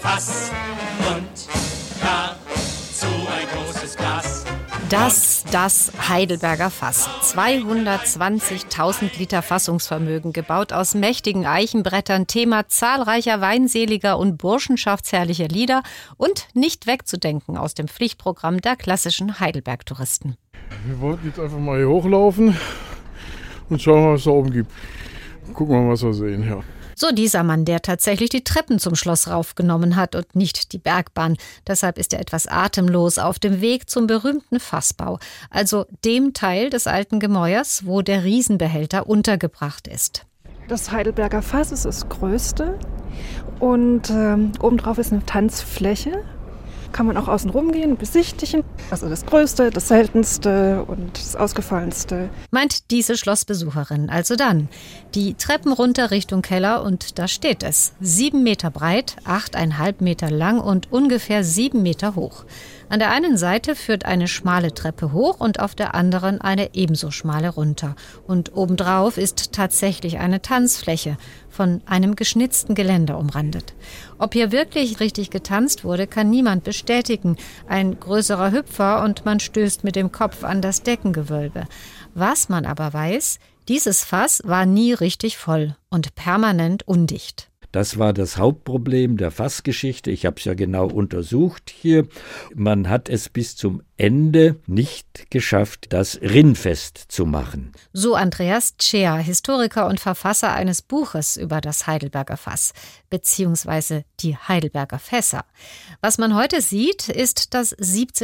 Fass und dazu ein großes Glas. Das Heidelberger Fass. 220.000 Liter Fassungsvermögen, gebaut aus mächtigen Eichenbrettern, Thema zahlreicher weinseliger und burschenschaftsherrlicher Lieder und nicht wegzudenken aus dem Pflichtprogramm der klassischen Heidelberg-Touristen. Wir wollten jetzt einfach mal hier hochlaufen und schauen, was es da oben gibt. Gucken wir mal, was wir sehen, ja. So dieser Mann, der tatsächlich die Treppen zum Schloss raufgenommen hat und nicht die Bergbahn. Deshalb ist er etwas atemlos auf dem Weg zum berühmten Fassbau, also dem Teil des alten Gemäuers, wo der Riesenbehälter untergebracht ist. Das Heidelberger Fass ist das größte und obendrauf ist eine Tanzfläche. Kann man auch außen rumgehen, besichtigen. Also das Größte, das Seltenste und das Ausgefallenste. Meint diese Schlossbesucherin. Also dann die Treppen runter Richtung Keller und da steht es. 7 Meter breit, 8,5 Meter lang und ungefähr 7 Meter hoch. An der einen Seite führt eine schmale Treppe hoch und auf der anderen eine ebenso schmale runter. Und obendrauf ist tatsächlich eine Tanzfläche von einem geschnitzten Geländer umrandet. Ob hier wirklich richtig getanzt wurde, kann niemand bestätigen. Ein größerer Hüpfer und man stößt mit dem Kopf an das Deckengewölbe. Was man aber weiß, dieses Fass war nie richtig voll und permanent undicht. Das war das Hauptproblem der Fassgeschichte. Ich habe es ja genau untersucht hier. Man hat es bis zum Ende nicht geschafft, das rinnfest zu machen. So Andreas Tschea, Historiker und Verfasser eines Buches über das Heidelberger Fass, beziehungsweise die Heidelberger Fässer. Was man heute sieht, ist das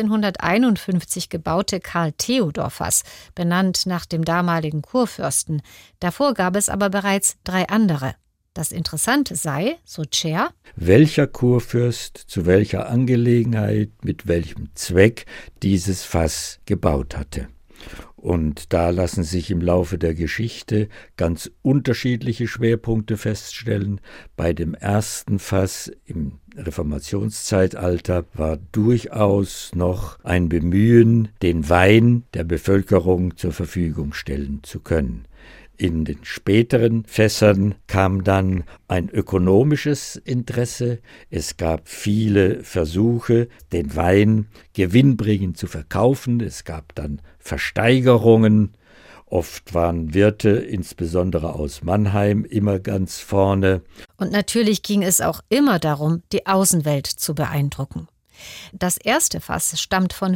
1751 gebaute Karl-Theodor-Fass, benannt nach dem damaligen Kurfürsten. Davor gab es aber bereits 3 andere. Das Interessante sei, so Tschea, welcher Kurfürst zu welcher Angelegenheit, mit welchem Zweck dieses Fass gebaut hatte. Und da lassen sich im Laufe der Geschichte ganz unterschiedliche Schwerpunkte feststellen. Bei dem ersten Fass im Reformationszeitalter war durchaus noch ein Bemühen, den Wein der Bevölkerung zur Verfügung stellen zu können. In den späteren Fässern kam dann ein ökonomisches Interesse. Es gab viele Versuche, den Wein gewinnbringend zu verkaufen. Es gab dann Versteigerungen. Oft waren Wirte, insbesondere aus Mannheim, immer ganz vorne. Und natürlich ging es auch immer darum, die Außenwelt zu beeindrucken. Das erste Fass stammt von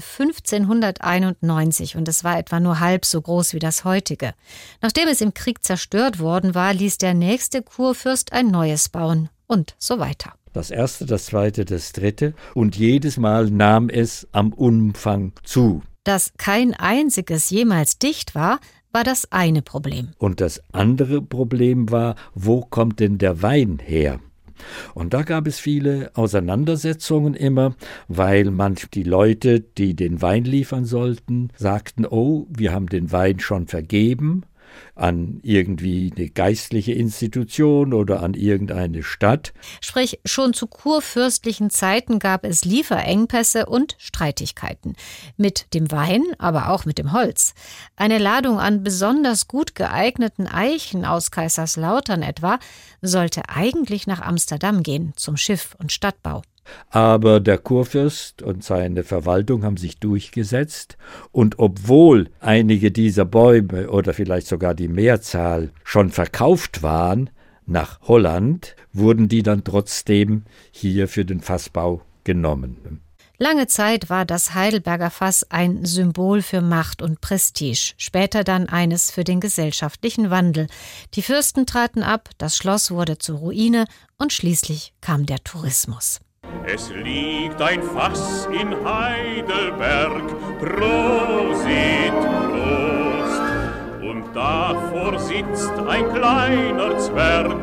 1591 und es war etwa nur halb so groß wie das heutige. Nachdem es im Krieg zerstört worden war, ließ der nächste Kurfürst ein neues bauen und so weiter. Das erste, das zweite, das dritte und jedes Mal nahm es am Umfang zu. Dass kein einziges jemals dicht war, war das eine Problem. Und das andere Problem war, wo kommt denn der Wein her? Und da gab es viele Auseinandersetzungen immer, weil die Leute, die den Wein liefern sollten, sagten, oh, wir haben den Wein schon vergeben an irgendwie eine geistliche Institution oder an irgendeine Stadt. Sprich, schon zu kurfürstlichen Zeiten gab es Lieferengpässe und Streitigkeiten. Mit dem Wein, aber auch mit dem Holz. Eine Ladung an besonders gut geeigneten Eichen aus Kaiserslautern etwa sollte eigentlich nach Amsterdam gehen, zum Schiff- und Stadtbau. Aber der Kurfürst und seine Verwaltung haben sich durchgesetzt und obwohl einige dieser Bäume oder vielleicht sogar die Mehrzahl schon verkauft waren nach Holland, wurden die dann trotzdem hier für den Fassbau genommen. Lange Zeit war das Heidelberger Fass ein Symbol für Macht und Prestige, später dann eines für den gesellschaftlichen Wandel. Die Fürsten traten ab, das Schloss wurde zur Ruine und schließlich kam der Tourismus. Es liegt ein Fass in Heidelberg, Prosit, Prost. Und davor sitzt ein kleiner Zwerg,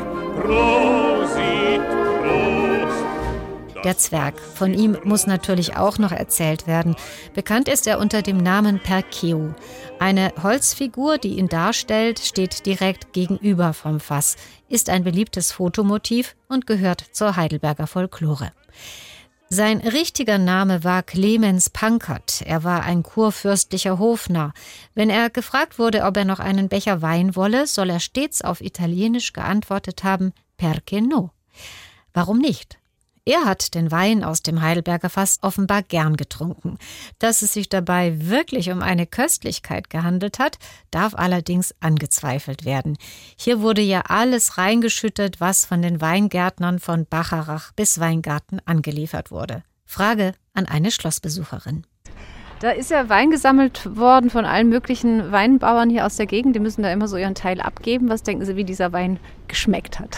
Prosit, Prost. Der Zwerg, von ihm muss natürlich auch noch erzählt werden. Bekannt ist er unter dem Namen Perkeo. Eine Holzfigur, die ihn darstellt, steht direkt gegenüber vom Fass, ist ein beliebtes Fotomotiv und gehört zur Heidelberger Folklore. Sein richtiger Name war Clemens Pankert. Er war ein kurfürstlicher Hofnarr. Wenn er gefragt wurde, ob er noch einen Becher Wein wolle, soll er stets auf Italienisch geantwortet haben, perché no? Warum nicht? Er hat den Wein aus dem Heidelberger Fass offenbar gern getrunken. Dass es sich dabei wirklich um eine Köstlichkeit gehandelt hat, darf allerdings angezweifelt werden. Hier wurde ja alles reingeschüttet, was von den Weingärtnern von Bacharach bis Weingarten angeliefert wurde. Frage an eine Schlossbesucherin. Da ist ja Wein gesammelt worden von allen möglichen Weinbauern hier aus der Gegend. Die müssen da immer so ihren Teil abgeben. Was denken Sie, wie dieser Wein geschmeckt hat?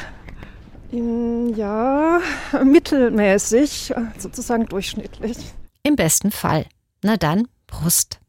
Ja, mittelmäßig, sozusagen durchschnittlich. Im besten Fall. Na dann, Prost.